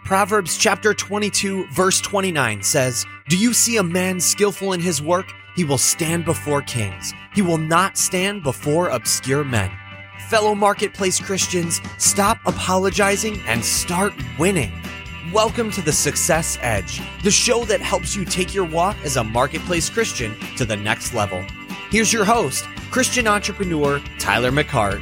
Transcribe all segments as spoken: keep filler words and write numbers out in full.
Proverbs chapter twenty-two, verse twenty-nine says, "Do you see a man skillful in his work? He will stand before kings. He will not stand before obscure men." Fellow Marketplace Christians, stop apologizing and start winning. Welcome to the Success Edge, the show that helps you take your walk as a Marketplace Christian to the next level. Here's your host, Christian entrepreneur Tyler McCart.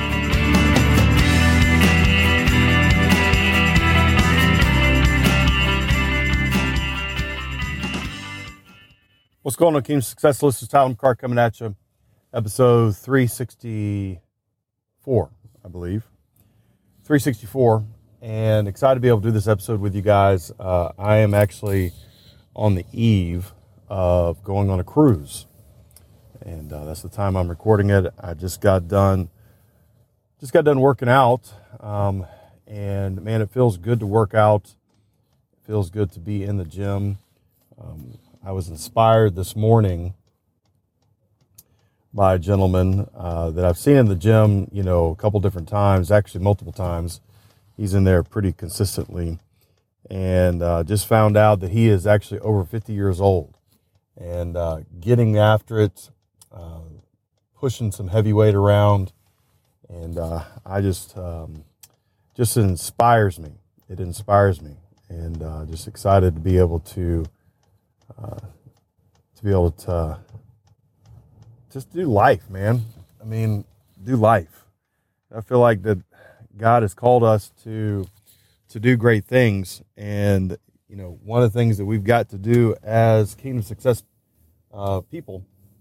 What's going on, Kingdom Success? This is Tyler McCart coming at you. Episode three sixty-four, I believe. three sixty-four, and excited to be able to do this episode with you guys. Uh, I am actually on the eve of going on a cruise, and uh, that's the time I'm recording it. I just got done, just got done working out, um, and man, it feels good to work out. It feels good to be in the gym. Um, I was inspired this morning by a gentleman uh, that I've seen in the gym, you know, a couple different times, actually multiple times. He's in there pretty consistently, and uh, just found out that he is actually over fifty years old and uh, getting after it, uh, pushing some heavy weight around, and uh, I just, um, just inspires me. It inspires me, and uh, just excited to be able to Uh, to be able to uh, just do life, man. I mean, do life. I feel like that God has called us to to do great things, and you know, one of the things that we've got to do as Kingdom Success uh, people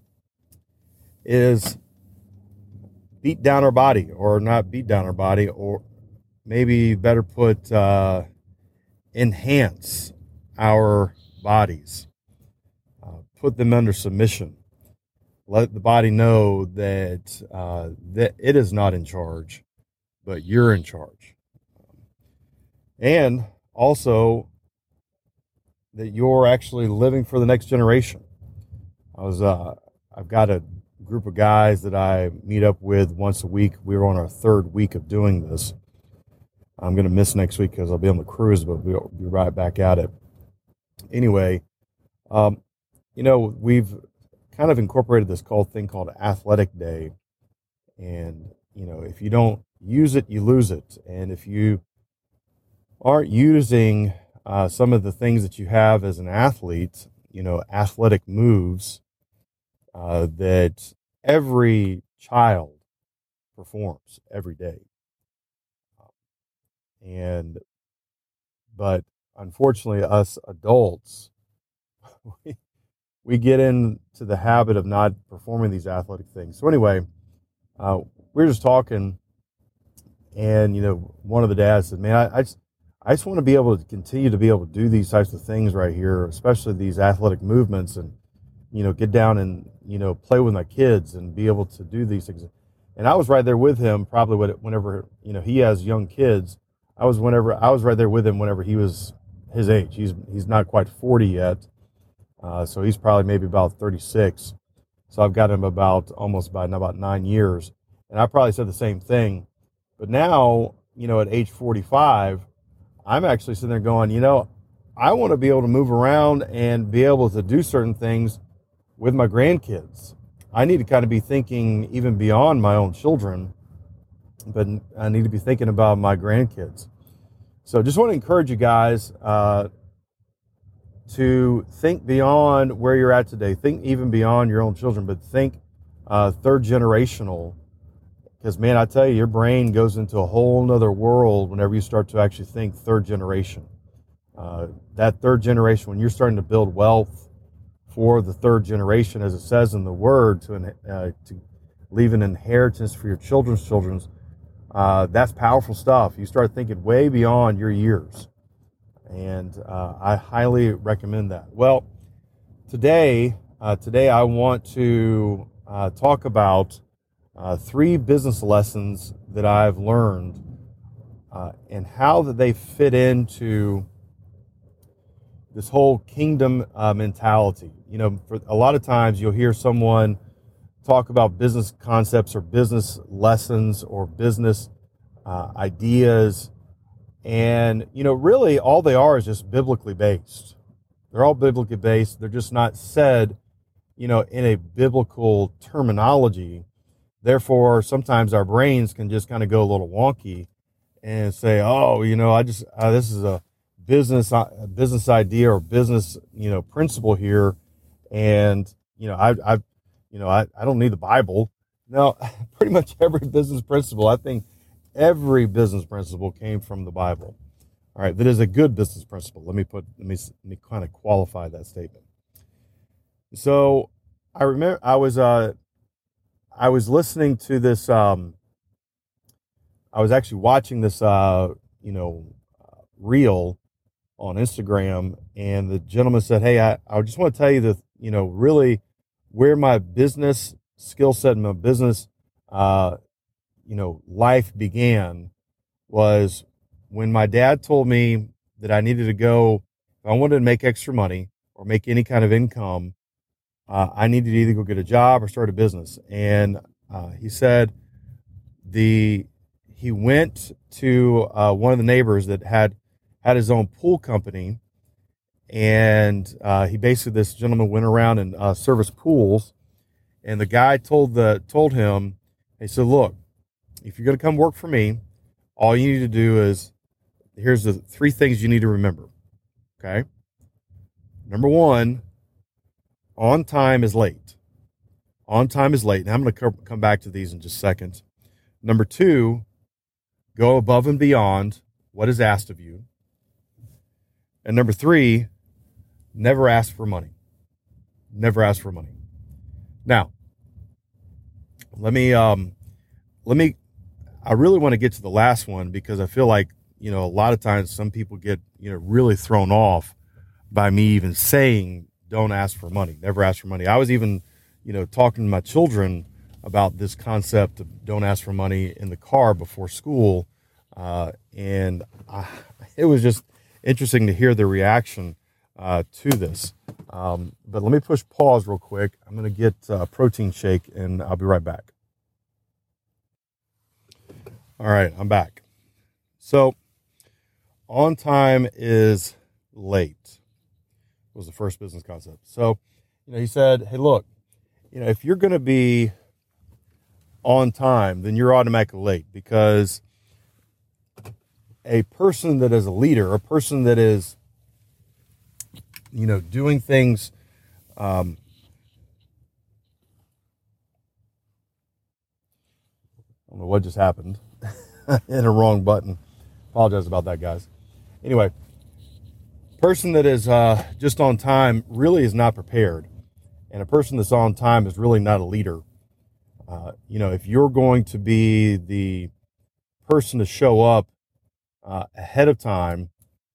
is beat down our body, or not beat down our body, or maybe better put, uh, enhance our bodies. Put them under submission. Let the body know that uh, that it is not in charge, but you're in charge. And also that you're actually living for the next generation. I was uh, I've got a group of guys that I meet up with once a week. We're on our third week of doing this. I'm going to miss next week because I'll be on the cruise, but we'll be right back at it. Anyway, um, you know, we've kind of incorporated this called thing called Athletic Day. And, you know, if you don't use it, you lose it. And if you aren't using uh, some of the things that you have as an athlete, you know, athletic moves uh, that every child performs every day. And, but unfortunately, us adults, we, we get into the habit of not performing these athletic things. So anyway, uh, we were just talking, and, you know, one of the dads said, man, I, I just, I just want to be able to continue to be able to do these types of things right here, especially these athletic movements, and, you know, get down and, you know, play with my kids and be able to do these things. And I was right there with him probably whenever, you know, he has young kids. I was whenever, I was right there with him whenever he was his age. He's, he's not quite forty yet. Uh, so he's probably maybe about thirty-six. So I've got him about almost by about nine years. And I probably said the same thing. But now, you know, at age forty-five, I'm actually sitting there going, you know, I want to be able to move around and be able to do certain things with my grandkids. I need to kind of be thinking even beyond my own children, but I need to be thinking about my grandkids. So just want to encourage you guys, uh, to think beyond where you're at today. Think even beyond your own children, but think uh, third generational. Because, man, I tell you, your brain goes into a whole nother world whenever you start to actually think third generation. Uh, that third generation, when you're starting to build wealth for the third generation, as it says in the Word, to, uh, to leave an inheritance for your children's children's, uh, that's powerful stuff. You start thinking way beyond your years. And uh, I highly recommend that. Well, today, uh, today I want to uh, talk about uh, three business lessons that I've learned uh, and how that they fit into this whole kingdom uh, mentality. You know, for a lot of times you'll hear someone talk about business concepts or business lessons or business uh, ideas, And, you know, really all they are is just biblically based. They're all biblically based. They're just not said, you know, in a biblical terminology. Therefore, sometimes our brains can just kind of go a little wonky and say, oh, you know, I just, uh, this is a business, a business idea or business, you know, principle here. And, you know, I, I, you know, I, I don't need the Bible. No, pretty much every business principle, I think every business principle came from the Bible. All right. That is a good business principle. Let me put, let me, let me kind of qualify that statement. So I remember I was, uh, I was listening to this, um, I was actually watching this, uh, you know, uh, reel on Instagram, and the gentleman said, hey, I, I just want to tell you that, you know, really where my business skill set and my business, uh, you know, life began was when my dad told me that I needed to go, if I wanted to make extra money or make any kind of income, uh, I needed to either go get a job or start a business. And uh, he said the he went to uh, one of the neighbors that had had his own pool company, and uh, he basically, this gentleman went around and uh, serviced pools, and the guy told the told him, he said, look, if you're going to come work for me, all you need to do is, here's the three things you need to remember, okay? Number one, on time is late. On time is late. And I'm going to come back to these in just a second. Number two, go above and beyond what is asked of you. And number three, never ask for money. Never ask for money. Now, let me, um, let me, I really want to get to the last one because I feel like, you know, a lot of times some people get, you know, really thrown off by me even saying, don't ask for money, never ask for money. I was even, you know, talking to my children about this concept of don't ask for money in the car before school. Uh, and I, it was just interesting to hear their reaction uh, to this. Um, but let me push pause real quick. I'm going to get a protein shake and I'll be right back. All right, I'm back. So on time is late was the first business concept. So, you know, he said, hey, look, you know, if you're going to be on time, then you're automatically late, because a person that is a leader, a person that is, you know, doing things, um, I don't know what just happened. Hit a wrong button. Apologize about that, guys. Anyway, person that is uh, just on time really is not prepared. And a person that's on time is really not a leader. Uh, you know, if you're going to be the person to show up uh, ahead of time,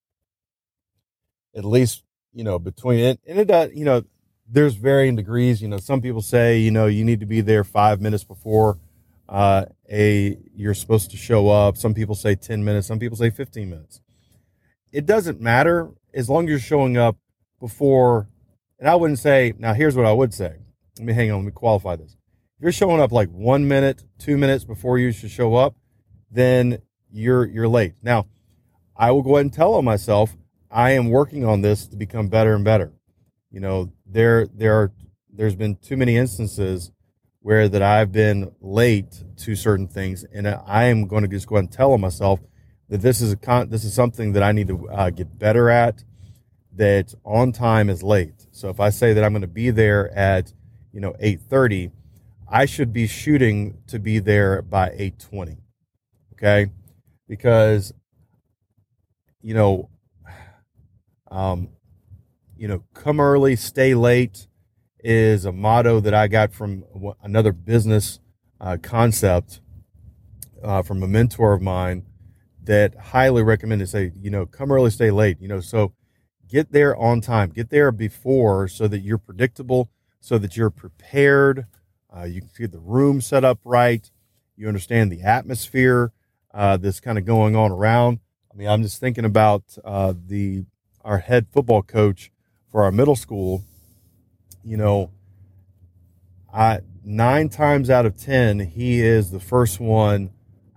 at least, you know, between it, and it does, you know, there's varying degrees. You know, some people say, you know, you need to be there five minutes before uh, a you're supposed to show up. Some people say ten minutes. Some people say fifteen minutes. It doesn't matter as long as you're showing up before. And I wouldn't say, now here's what I would say. Let me hang on. Let me qualify this. If you're showing up like one minute, two minutes before you should show up, then you're you're late. Now, I will go ahead and tell myself I am working on this to become better and better. You know, there there are there's been too many instances where that I've been late to certain things, and I am going to just go ahead and tell myself that this is a con- this is something that I need to uh, get better at. That on time is late. So if I say that I'm going to be there at, you know, eight thirty, I should be shooting to be there by eight twenty. Okay? Because, you know, um, you know, come early, stay late is a motto that I got from another business uh, concept uh, from a mentor of mine that highly recommended. Say, you know, come early, stay late. You know, so get there on time. Get there before so that you're predictable, so that you're prepared. Uh, you can get the room set up right. You understand the atmosphere uh, that's kind of going on around. I mean, I'm just thinking about uh, the our head football coach for our middle school. You know, I nine times out of ten, he is the first one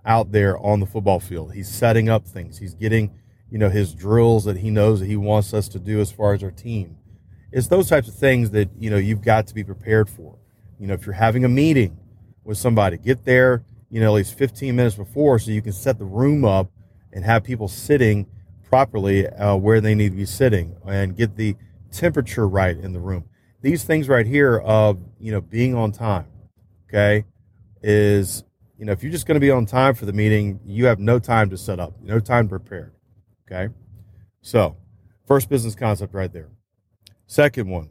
out there on the football field. He's setting up things. He's getting, you know, his drills that he knows that he wants us to do as far as our team. It's those types of things that, you know, you've got to be prepared for. You know, if you're having a meeting with somebody, get there, you know, at least fifteen minutes before so you can set the room up and have people sitting properly uh, where they need to be sitting and get the temperature right in the room. These things right here of, you know, being on time, okay, is, you know, if you're just going to be on time for the meeting, you have no time to set up, no time prepared, okay? So, first business concept right there. Second one,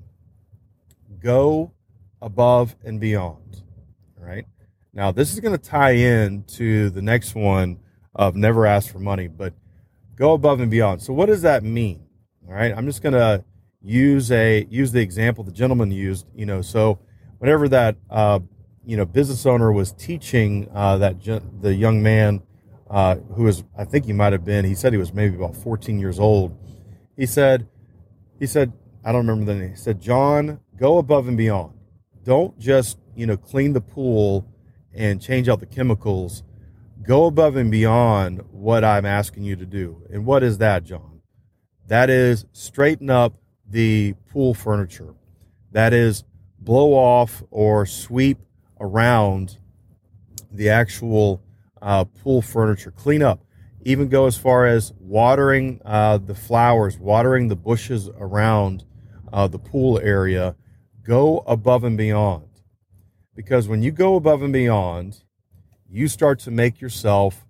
go above and beyond, all right? Now, this is going to tie in to the next one of never ask for money, but go above and beyond. So what does that mean? All right, I'm just going to use a use the example the gentleman used. You know, so whenever that uh, you know business owner was teaching uh, that the young man uh, who was, I think he might have been, he said he was maybe about fourteen years old. He said, he said, I don't remember the name. He said, John, go above and beyond. Don't just, you know, clean the pool and change out the chemicals. Go above and beyond what I'm asking you to do. And what is that, John? That is straighten up the pool furniture. That is blow off or sweep around the actual uh, pool furniture. Clean up. Even go as far as watering uh, the flowers, watering the bushes around uh, the pool area. Go above and beyond. Because when you go above and beyond, you start to make yourself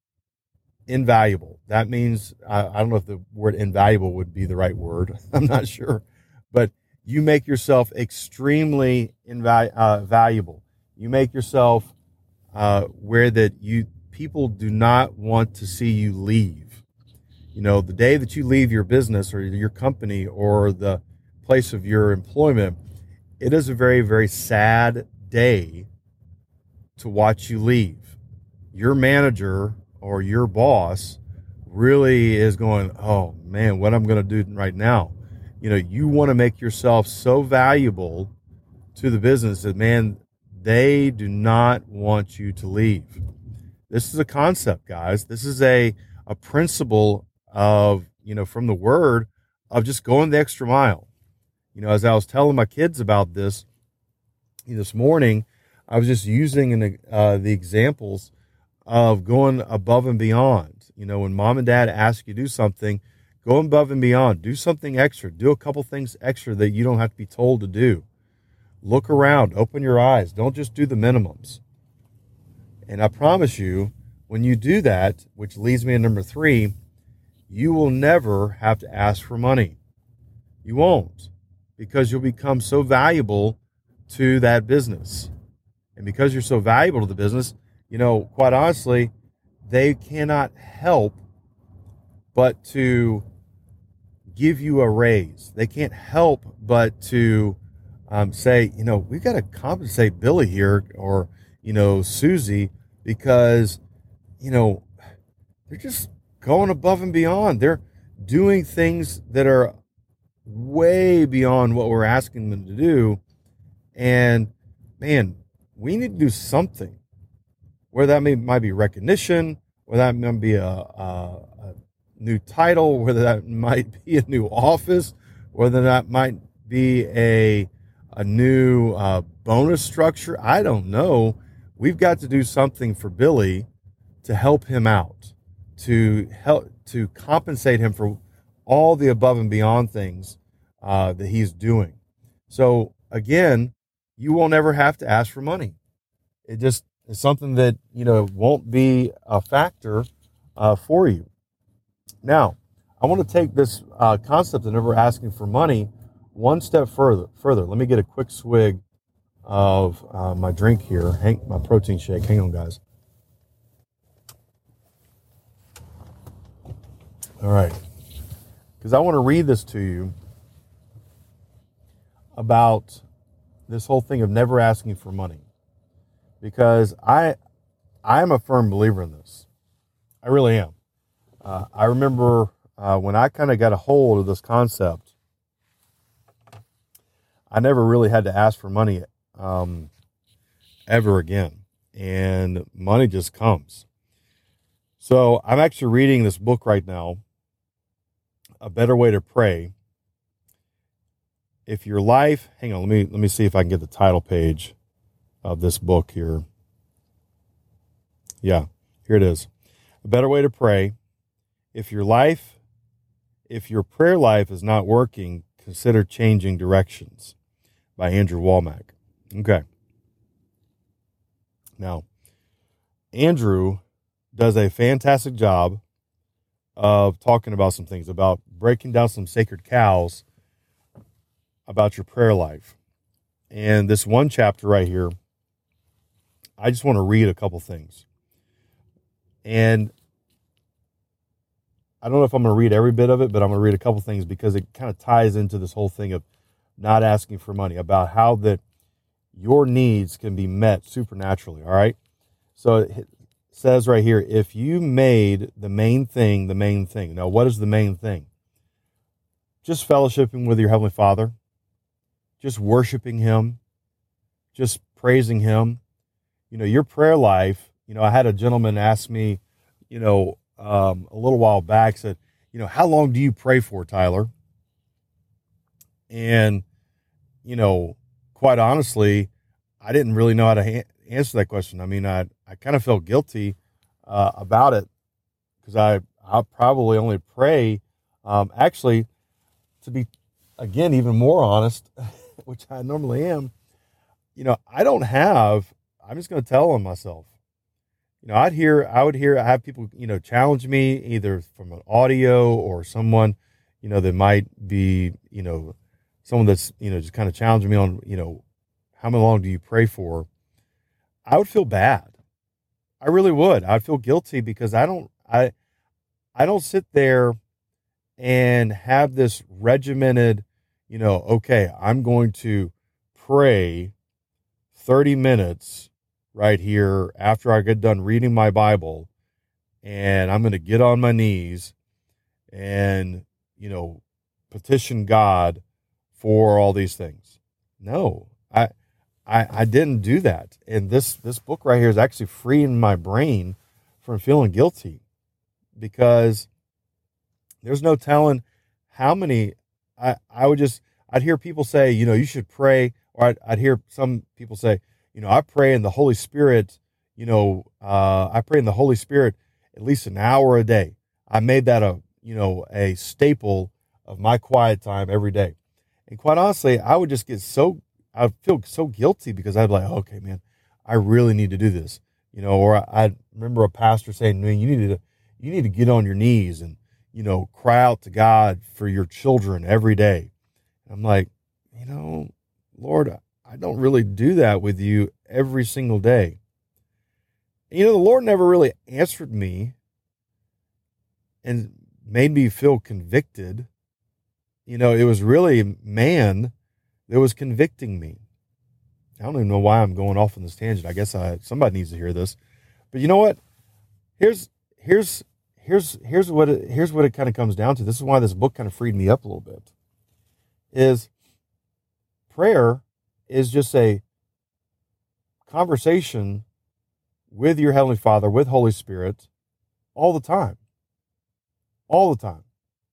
invaluable. That means, I, I don't know if the word invaluable would be the right word. I'm not sure. But you make yourself extremely invaluable. Uh, valuable. You make yourself uh, where that you people do not want to see you leave. You know, the day that you leave your business or your company or the place of your employment, it is a very, very sad day to watch you leave. Your manager or your boss really is going, oh man, what I'm going to do right now. You know, you want to make yourself so valuable to the business that, man, they do not want you to leave. This is a concept, guys. This is a, a principle of, you know, from the word of just going the extra mile. You know, as I was telling my kids about this this morning, I was just using an, uh, the examples of going above and beyond. You know, when mom and dad ask you to do something, go above and beyond. Do something extra. Do a couple things extra that you don't have to be told to do. Look around. Open your eyes. Don't just do the minimums. And I promise you, when you do that, which leads me to number three, you will never have to ask for money. You won't, because you'll become so valuable to that business. And because you're so valuable to the business, you know, quite honestly, they cannot help but to give you a raise. They can't help but to um, say, you know, we've got to compensate Billy here or, you know, Susie, because, you know, they're just going above and beyond. They're doing things that are way beyond what we're asking them to do. And, man, we need to do something, where that may, might be recognition, where that might be a, a, a new title, whether that might be a new office, whether that might be a, a new uh, bonus structure. I don't know. We've got to do something for Billy to help him out, to help, to compensate him for all the above and beyond things uh, that he's doing. So again, you won't ever have to ask for money. It just is something that, you know, won't be a factor uh, for you. Now, I want to take this uh, concept of never asking for money one step further. Further, let me get a quick swig of uh, my drink here, hang, my protein shake. Hang on, guys. All right, because I want to read this to you about this whole thing of never asking for money, because I I am a firm believer in this. I really am. Uh, I remember uh, when I kind of got a hold of this concept, I never really had to ask for money um, ever again, and money just comes. So I'm actually reading this book right now, A Better Way to Pray. If your life, hang on, let me let me see if I can get the title page of this book here. Yeah, here it is. A Better Way to Pray. If your life, if your prayer life is not working, consider changing directions, by Andrew Womack. Okay. Now, Andrew does a fantastic job of talking about some things, about breaking down some sacred cows about your prayer life. And this one chapter right here, I just want to read a couple things. And I don't know if I'm going to read every bit of it, but I'm going to read a couple things because it kind of ties into this whole thing of not asking for money, about how that your needs can be met supernaturally, all right? So it says right here, if you made the main thing the main thing. Now, what is the main thing? Just fellowshipping with your Heavenly Father, just worshiping Him, just praising Him. You know, your prayer life, you know, I had a gentleman ask me, you know, um, a little while back, said, you know, how long do you pray for, Tyler? And, you know, quite honestly, I didn't really know how to ha- answer that question. I mean, I, I kind of felt guilty uh, about it because I, I probably only pray, um, actually, to be, again, even more honest, which I normally am, you know, I don't have, I'm just going to tell on myself. You know, I'd hear, I would hear, I have people, you know, challenge me either from an audio or someone, you know, that might be, you know, someone that's, you know, just kind of challenging me on, you know, how long do you pray for? I would feel bad. I really would. I'd feel guilty because I don't, I, I don't sit there and have this regimented, you know, okay, I'm going to pray thirty minutes right here after I get done reading my Bible, and I'm going to get on my knees and, you know, petition God for all these things. No, I, I, I didn't do that. And this, this book right here is actually freeing my brain from feeling guilty, because there's no telling how many, I, I would just, I'd hear people say, you know, you should pray, or I'd, I'd hear some people say, you know, I pray in the Holy Spirit, you know, uh, I pray in the Holy Spirit at least an hour a day. I made that a, you know, a staple of my quiet time every day. And quite honestly, I would just get so, I feel so guilty because I'd be like, okay, man, I really need to do this. You know, or I, I remember a pastor saying, man, you need to, you need to get on your knees and, you know, cry out to God for your children every day. I'm like, you know, Lord, I don't really do that with you every single day. You know, the Lord never really answered me and made me feel convicted. You know, it was really man that was convicting me. I don't even know why I'm going off on this tangent. I guess I, somebody needs to hear this. But you know what? Here's here's here's here's what it, here's what it kind of comes down to. This is why this book kind of freed me up a little bit. Is prayer is just a conversation with your Heavenly Father, with Holy Spirit, all the time. All the time.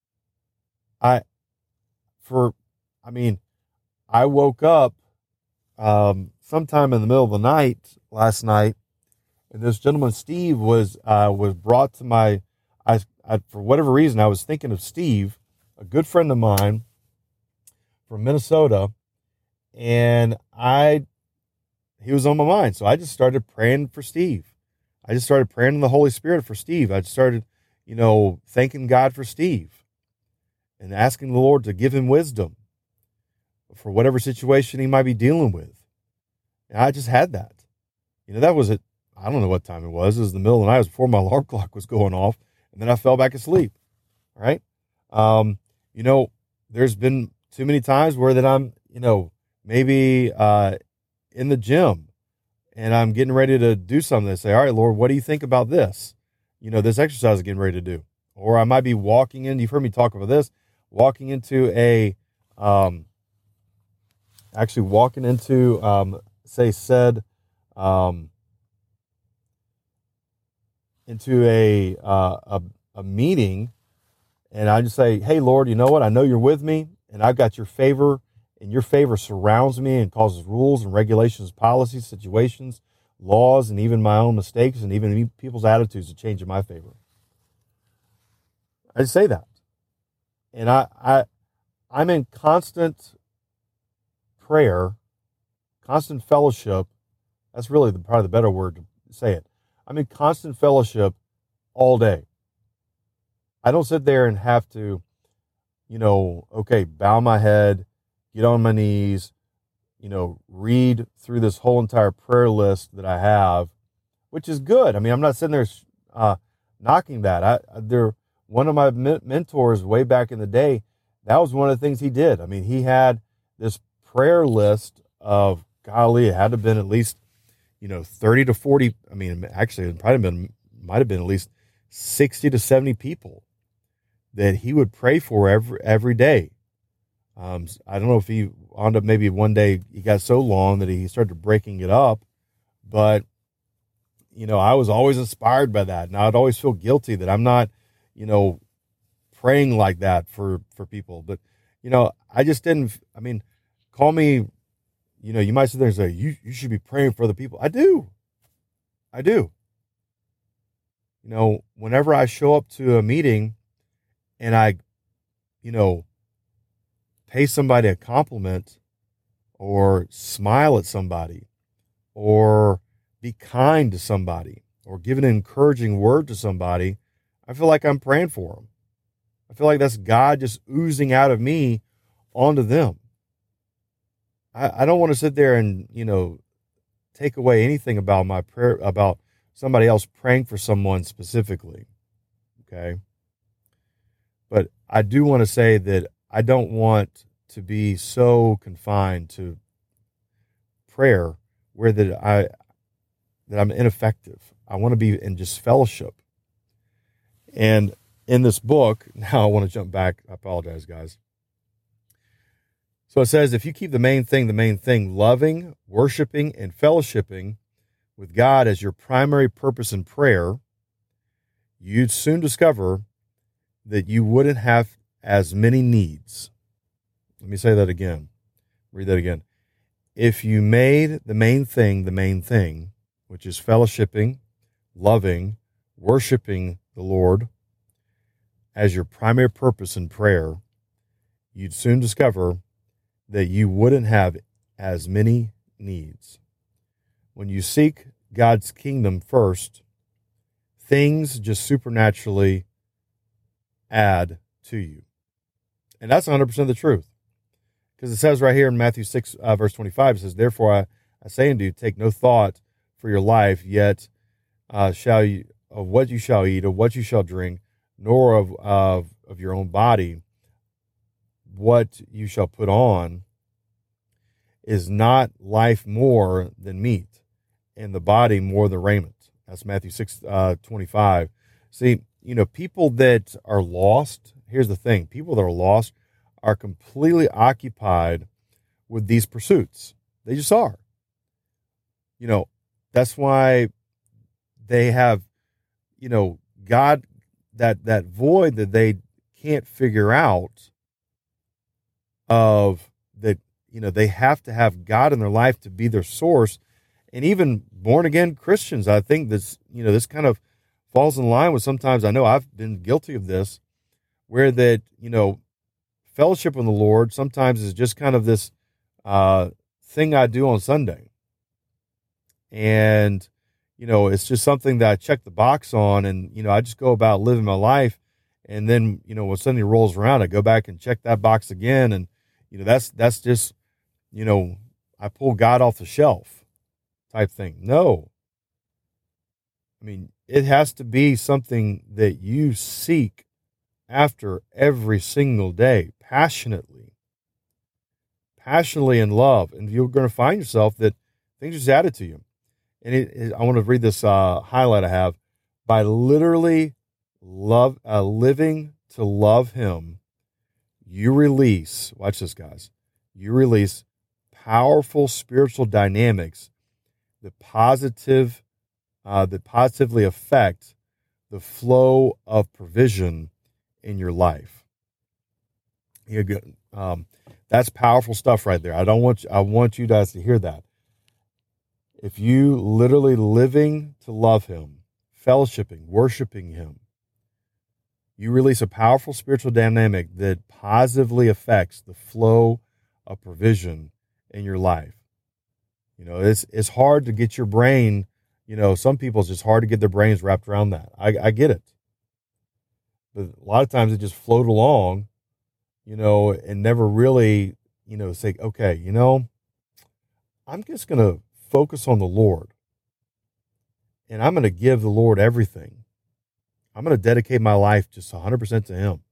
I, for, I mean, I woke up um, sometime in the middle of the night last night, and this gentleman, Steve, was uh, was brought to my, I, I, for whatever reason, I was thinking of Steve, a good friend of mine from Minnesota, and I, he was on my mind. So I just started praying for Steve. I just started praying in the Holy Spirit for Steve. I just started, you know, thanking God for Steve and asking the Lord to give him wisdom for whatever situation he might be dealing with. And I just had that. You know, that was it. I don't know what time it was. It was the middle of the night. It was before my alarm clock was going off. And then I fell back asleep. All right. Um, you know, there's been too many times where that I'm, you know, maybe uh, in the gym and I'm getting ready to do something. I say, all right, Lord, what do you think about this? You know, this exercise is getting ready to do. Or I might be walking in, you've heard me talk about this, walking into a, um, actually walking into, um, say, said, um, into a, uh, a, a meeting, and I just say, hey, Lord, you know what? I know you're with me, and I've got your favor, and your favor surrounds me and causes rules and regulations, policies, situations, laws, and even my own mistakes and even people's attitudes to change in my favor. I just say that. And I, I, I'm in constant prayer, constant fellowship. That's really the, probably the better word to say it. I'm in constant fellowship all day. I don't sit there and have to, you know, okay, bow my head, get on my knees, you know, read through this whole entire prayer list that I have, which is good. I mean, I'm not sitting there uh, knocking that. I, there, one of my mentors way back in the day, that was one of the things he did. I mean, he had this prayer list of, golly, it had to have been at least, you know, thirty to forty. I mean, actually, it probably been, might have been at least sixty to seventy people that he would pray for every every day. Um, I don't know if he wound up, maybe one day he got so long that he started breaking it up, but, you know, I was always inspired by that. And I'd always feel guilty that I'm not, you know, praying like that for, for people. But, you know, I just didn't, I mean, call me, you know, you might sit there and say, you, you should be praying for other people. I do. I do. You know, whenever I show up to a meeting and I, you know, pay somebody a compliment or smile at somebody or be kind to somebody or give an encouraging word to somebody, I feel like I'm praying for them. I feel like that's God just oozing out of me onto them. I, I don't want to sit there and, you know, take away anything about my prayer, about somebody else praying for someone specifically. Okay. But I do want to say that I don't want to be so confined to prayer where that I that I'm ineffective. I want to be in just fellowship. And in this book, now I want to jump back. I apologize, guys. So it says, if you keep the main thing, the main thing, loving, worshiping, and fellowshipping with God as your primary purpose in prayer, you'd soon discover that you wouldn't have as many needs. Let me say that again. Read that again. If you made the main thing the main thing, which is fellowshipping, loving, worshiping the Lord as your primary purpose in prayer, you'd soon discover that you wouldn't have as many needs. When you seek God's kingdom first, things just supernaturally add to you. And that's one hundred percent the truth. Because it says right here in Matthew six, uh, verse twenty-five, it says, therefore I, I say unto you, take no thought for your life, yet uh, shall you, of what you shall eat, of what you shall drink, nor of, of, of your own body, what you shall put on. Is not life more than meat, and the body more than raiment? That's Matthew six, uh, twenty-five. See, you know, people that are lost, here's the thing, people that are lost are completely occupied with these pursuits. They just are. You know, that's why they have, you know, God, that, that void that they can't figure out of that, you know, they have to have God in their life to be their source. And even born again Christians, I think this, you know, this kind of falls in line with sometimes, I know I've been guilty of this, where that, you know, fellowship with the Lord sometimes is just kind of this uh, thing I do on Sunday. And, you know, it's just something that I check the box on, and, you know, I just go about living my life. And then, you know, when Sunday rolls around, I go back and check that box again. And, you know, that's, that's just, you know, I pull God off the shelf type thing. No. I mean, it has to be something that you seek after every single day, passionately, passionately in love. And you're going to find yourself that things just added to you. And it, it, I want to read this uh, highlight I have. By literally love, uh, living to love him, you release, watch this, guys, you release powerful spiritual dynamics that positive, uh, that positively affect the flow of provision in your life. You go, um, that's powerful stuff right there. I don't want you, I want you guys to hear that. If you literally living to love him, fellowshipping, worshiping him, you release a powerful spiritual dynamic that positively affects the flow of provision in your life. You know, it's it's hard to get your brain, you know, some people it's just hard to get their brains wrapped around that. I, I get it. But a lot of times it just float along, you know, and never really, you know, say, okay, you know, I'm just going to focus on the Lord. And I'm going to give the Lord everything. I'm going to dedicate my life just one hundred percent to him.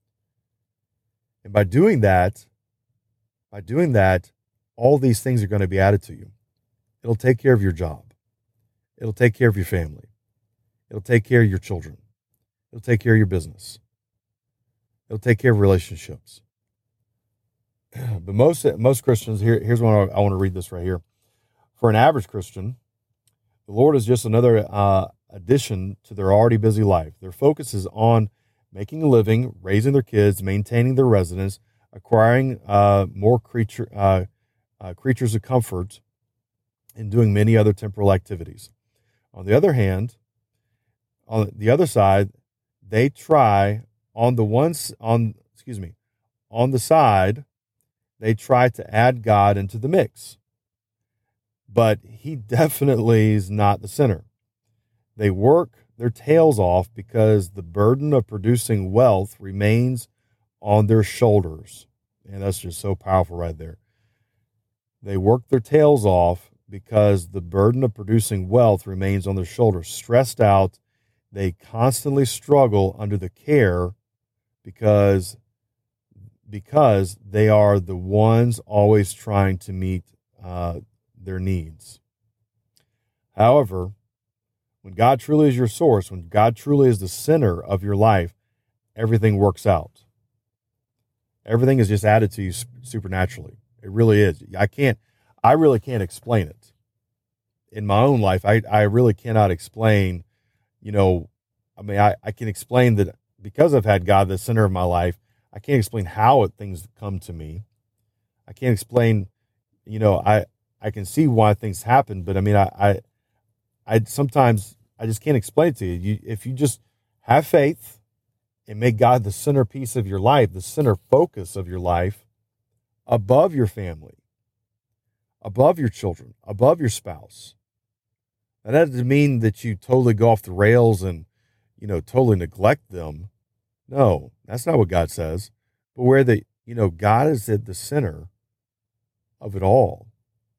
And by doing that, by doing that, all these things are going to be added to you. It'll take care of your job. It'll take care of your family. It'll take care of your children. It'll take care of your business. It'll take care of relationships. But most most Christians, here, here's one I, I want to read this right here. For an average Christian, the Lord is just another uh, addition to their already busy life. Their focus is on making a living, raising their kids, maintaining their residence, acquiring uh, more creature uh, uh, creatures of comfort, and doing many other temporal activities. On the other hand, on the other side, they try on the ones on excuse me on the side, they try to add God into the mix. But he definitely is not the center. They work their tails off because the burden of producing wealth remains on their shoulders. And that's just so powerful right there. They work their tails off because the burden of producing wealth remains on their shoulders. Stressed out, they constantly struggle under the care because, because they are the ones always trying to meet uh, their needs. However, when God truly is your source, when God truly is the center of your life, everything works out. Everything is just added to you supernaturally. It really is. I can't, I really can't explain it. In my own life, I, I really cannot explain, you know, I mean, I, I can explain that because I've had God the center of my life, I can't explain how it, things come to me. I can't explain, you know, I, I can see why things happen, but I mean, I, I, I sometimes I just can't explain it to you. you. If you just have faith and make God the centerpiece of your life, the center focus of your life, above your family, above your children, above your spouse. That doesn't mean that you totally go off the rails and, you know, totally neglect them. No, that's not what God says. But where the, you know, God is at the center of it all.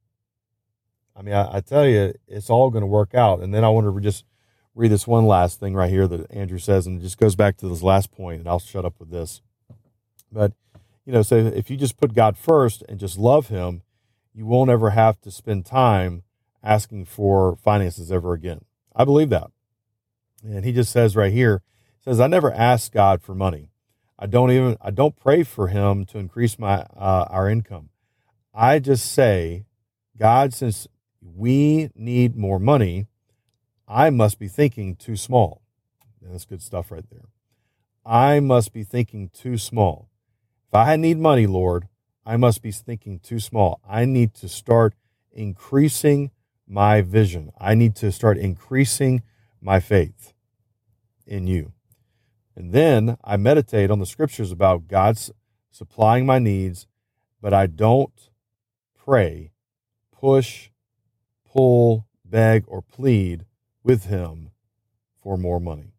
I mean, I, I tell you, it's all going to work out. And then I want to just read this one last thing right here that Andrew says, and it just goes back to this last point, and I'll shut up with this. But, you know, so if you just put God first and just love him, you won't ever have to spend time asking for finances ever again. I believe that. And he just says right here, says, I never ask God for money. I don't even, I don't pray for him to increase my, uh, our income. I just say, God, since we need more money, I must be thinking too small. And that's good stuff right there. I must be thinking too small. If I need money, Lord, I must be thinking too small. I need to start increasing my vision. I need to start increasing my faith in you. And then I meditate on the scriptures about God's supplying my needs, but I don't pray, push, pull, beg, or plead with him for more money.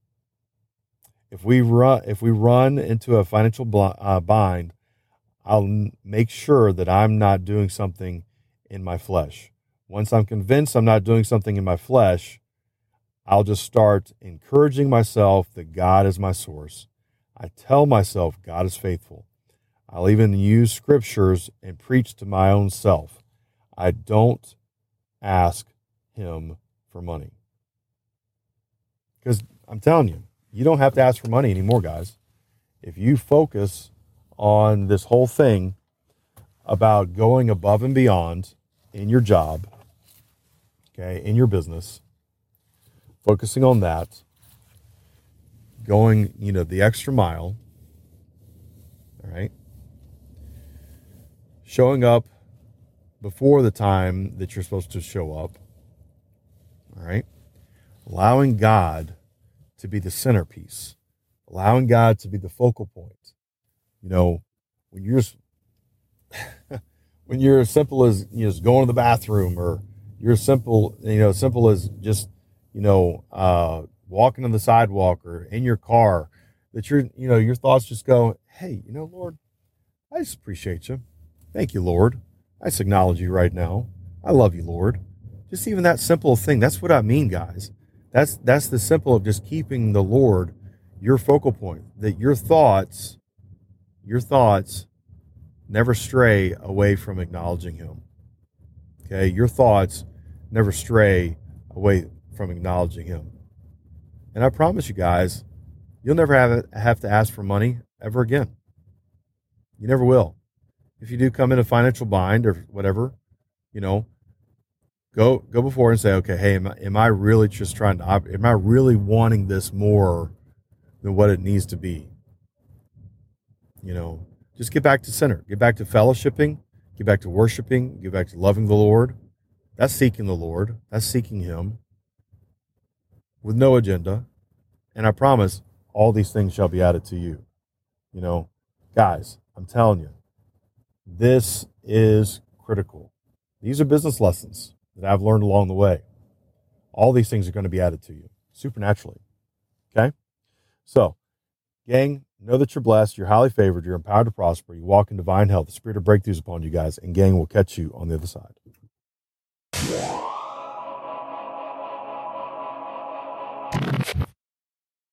If we run, if we run into a financial bind, I'll make sure that I'm not doing something in my flesh. Once I'm convinced I'm not doing something in my flesh, I'll just start encouraging myself that God is my source. I tell myself God is faithful. I'll even use scriptures and preach to my own self. I don't ask him for money. Because I'm telling you, you don't have to ask for money anymore, guys. If you focus on this whole thing about going above and beyond in your job, okay, in your business, focusing on that, going, you know, the extra mile, all right, showing up before the time that you're supposed to show up, all right, allowing God to be the centerpiece, allowing God to be the focal point. You know, when you're when you're as simple as, you know, just going to the bathroom, or you're as simple, you know, simple as just, you know, uh, walking on the sidewalk or in your car, that you're, you know, your thoughts just go, hey, you know, Lord, I just appreciate you. Thank you, Lord. I just acknowledge you right now. I love you, Lord. Just even that simple thing. That's what I mean, guys. That's that's the simple of just keeping the Lord your focal point. That your thoughts, your thoughts never stray away from acknowledging him. Okay? Your thoughts never stray away from acknowledging him. And I promise you guys, you'll never have have to ask for money ever again. You never will. If you do come in a financial bind or whatever, you know, go go before and say, okay, hey, am I, am I really just trying to, am I really wanting this more than what it needs to be? You know, just get back to center. Get back to fellowshipping. Get back to worshiping. Get back to loving the Lord. That's seeking the Lord. That's seeking him with no agenda. And I promise all these things shall be added to you. You know, guys, I'm telling you, this is critical. These are business lessons that I've learned along the way. All these things are going to be added to you supernaturally. Okay? So, gang, know that you're blessed, you're highly favored, you're empowered to prosper, you walk in divine health, the spirit of breakthroughs upon you guys, and gang, will catch you on the other side.